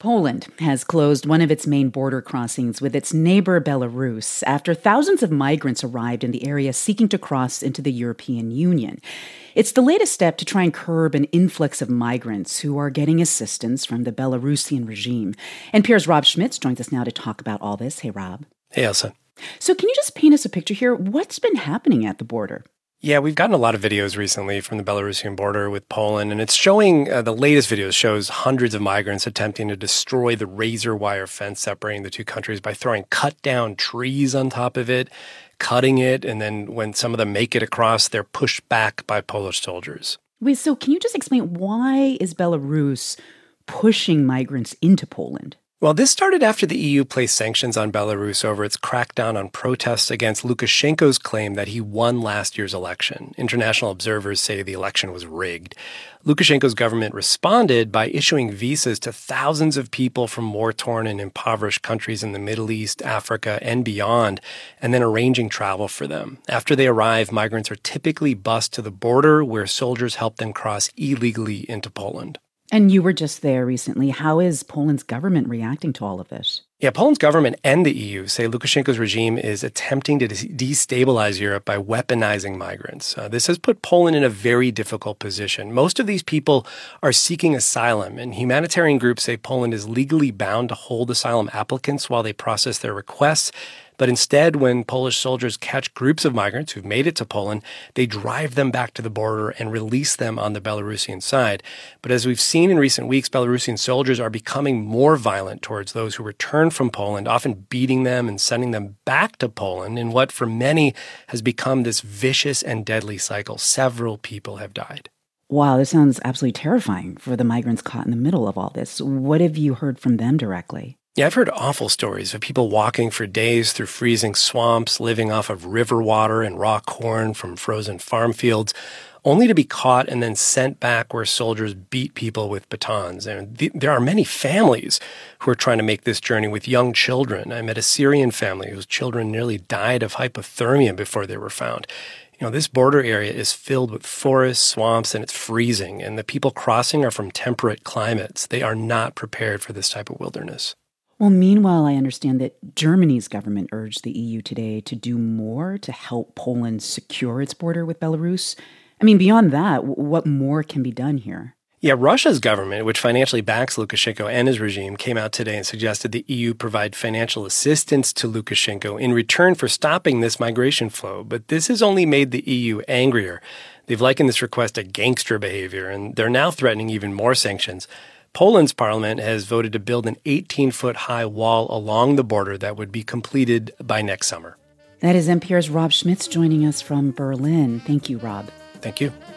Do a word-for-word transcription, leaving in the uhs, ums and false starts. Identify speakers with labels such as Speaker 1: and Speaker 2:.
Speaker 1: Poland has closed one of its main border crossings with its neighbor Belarus after thousands of migrants arrived in the area seeking to cross into the European Union. It's the latest step to try and curb an influx of migrants who are getting assistance from the Belarusian regime. N P R's Rob Schmitz joins us now to talk about all this. Hey, Rob.
Speaker 2: Hey, Elsa.
Speaker 1: So can you just paint us a picture here? What's been happening at the border?
Speaker 2: Yeah, we've gotten a lot of videos recently from the Belarusian border with Poland, and it's showing, uh, the latest video shows hundreds of migrants attempting to destroy the razor wire fence separating the two countries by throwing cut down trees on top of it, cutting it, and then when some of them make it across, they're pushed back by Polish soldiers.
Speaker 1: Wait, so can you just explain why is Belarus pushing migrants into Poland?
Speaker 2: Well, this started after the E U placed sanctions on Belarus over its crackdown on protests against Lukashenko's claim that he won last year's election. International observers say the election was rigged. Lukashenko's government responded by issuing visas to thousands of people from war-torn and impoverished countries in the Middle East, Africa, and beyond, and then arranging travel for them. After they arrive, migrants are typically bused to the border, where soldiers help them cross illegally into Poland.
Speaker 1: And you were just there recently. How is Poland's government reacting to all of this?
Speaker 2: Yeah, Poland's government and the E U say Lukashenko's regime is attempting to de- destabilize Europe by weaponizing migrants. Uh, this has put Poland in a very difficult position. Most of these people are seeking asylum, and humanitarian groups say Poland is legally bound to hold asylum applicants while they process their requests. But instead, when Polish soldiers catch groups of migrants who've made it to Poland, they drive them back to the border and release them on the Belarusian side. But as we've seen in recent weeks, Belarusian soldiers are becoming more violent towards those who return from Poland, often beating them and sending them back to Poland in what for many has become this vicious and deadly cycle. Several people have died.
Speaker 1: Wow, this sounds absolutely terrifying for the migrants caught in the middle of all this. What have you heard from them directly?
Speaker 2: Yeah, I've heard awful stories of people walking for days through freezing swamps, living off of river water and raw corn from frozen farm fields, only to be caught and then sent back where soldiers beat people with batons. And th- there are many families who are trying to make this journey with young children. I met a Syrian family whose children nearly died of hypothermia before they were found. You know, this border area is filled with forests, swamps, and it's freezing. And the people crossing are from temperate climates. They are not prepared for this type of wilderness.
Speaker 1: Well, meanwhile, I understand that Germany's government urged the E U today to do more to help Poland secure its border with Belarus. I mean, beyond that, what more can be done here?
Speaker 2: Yeah, Russia's government, which financially backs Lukashenko and his regime, came out today and suggested the E U provide financial assistance to Lukashenko in return for stopping this migration flow. But this has only made the E U angrier. They've likened this request to gangster behavior, and they're now threatening even more sanctions. Poland's parliament has voted to build an eighteen-foot-high wall along the border that would be completed by next summer.
Speaker 1: That is N P R's Rob Schmitz joining us from Berlin. Thank you, Rob.
Speaker 2: Thank you.